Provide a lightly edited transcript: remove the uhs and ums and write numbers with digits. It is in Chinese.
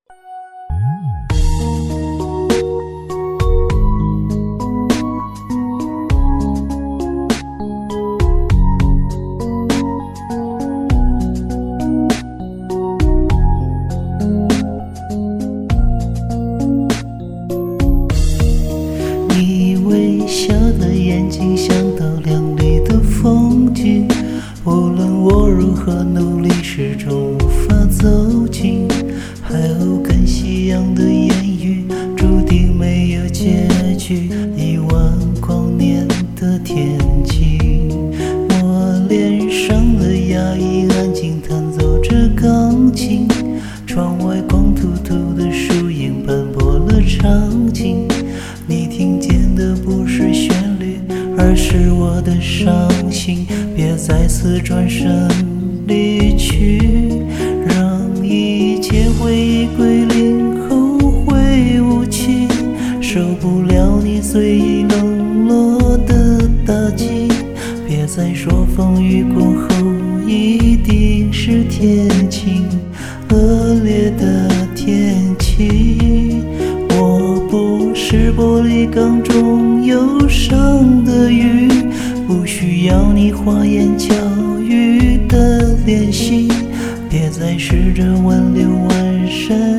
你微笑的眼睛像道亮丽的风景，无论我如何努力，始终无法走近。海鸥跟夕阳的言语，注定没有结局。10000光年的天际，我脸上的压抑，安静弹奏着钢琴。窗外光秃秃的树影，斑驳了场景。你听见的不是旋律，而是我的伤心。别再次转身离去，让一切回忆归零，后会无期。受不了你随意冷落的打击，别再说风雨过后一定是天晴。恶劣的天气，我不是玻璃缸中忧伤的鱼，不需要你花言巧语的联系。别再试着挽留完身